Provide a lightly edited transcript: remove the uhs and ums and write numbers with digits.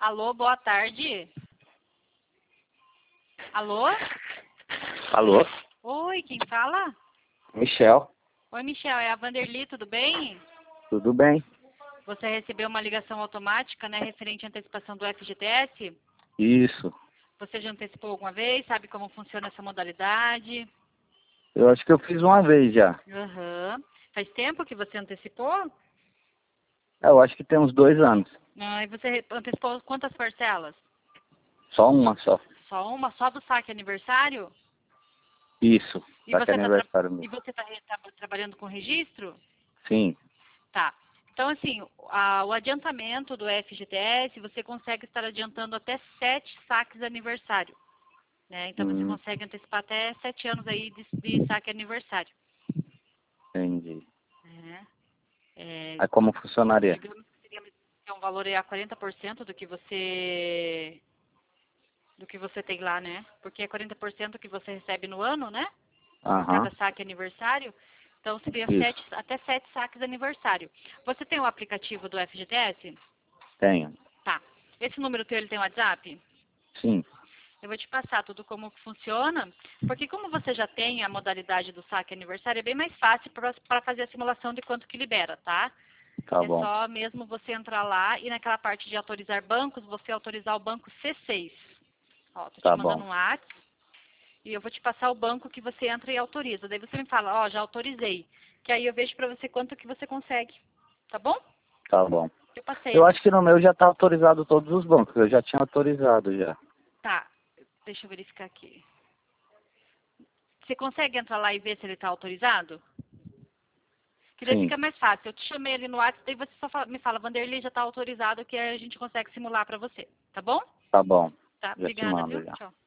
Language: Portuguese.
Alô, boa tarde. Alô? Alô? Oi, quem fala? Michel, Oi, Michel, é a Vanderly, tudo bem? tudo bem? Você recebeu uma ligação automática, né, referente à antecipação do FGTS? Isso. Você já antecipou alguma vez? Sabe como funciona essa modalidade? Eu acho que eu fiz uma vez já. Aham. Faz tempo que você antecipou? Eu acho que tem uns 2 anos. Ah, e você antecipou quantas parcelas? Só uma só. Só uma? Só do saque aniversário? Isso. E Tá que é você aniversário e mesmo. você tá trabalhando com registro? Sim. Tá. Então, assim, o adiantamento do FGTS, você consegue estar adiantando até 7 saques aniversário. Né? Então, você Hum, consegue antecipar até 7 anos aí de saque aniversário. entendi. Né? É, Aí como funcionaria? digamos que seria um valor aí a 40% do que você tem lá, né? Porque é 40% que você recebe no ano, né? Por cada Aham. saque aniversário. Então, seria Isso. até 7 saques aniversário. Você tem o aplicativo do FGTS? Tenho. Tá. Esse número teu, ele tem WhatsApp? Sim. Eu vou te passar tudo como que funciona, porque como você já tem a modalidade do saque aniversário, é bem mais fácil para fazer a simulação de quanto que libera, tá? Tá É bom. só mesmo você entrar lá e naquela parte de autorizar bancos, você autorizar o banco C6. Ó, tô te Tá mandando bom. um WhatsApp e eu vou te passar o banco que você entra e autoriza. Daí você me fala, ó, já autorizei. Que aí eu vejo pra você quanto que você consegue. Tá bom? Tá bom. Eu passei Eu aqui. acho que no meu já tá autorizado todos os bancos. Eu já tinha autorizado já. Tá. Deixa eu verificar aqui. Você consegue entrar lá e ver se ele tá autorizado? Que daí Sim. fica mais fácil. Eu te chamei ali no WhatsApp, daí você só me fala, Vanderlei já tá autorizado, que aí a gente consegue simular pra você. Tá bom? Tá bom. Tá. Já te Obrigada, mando viu? já. Tchau.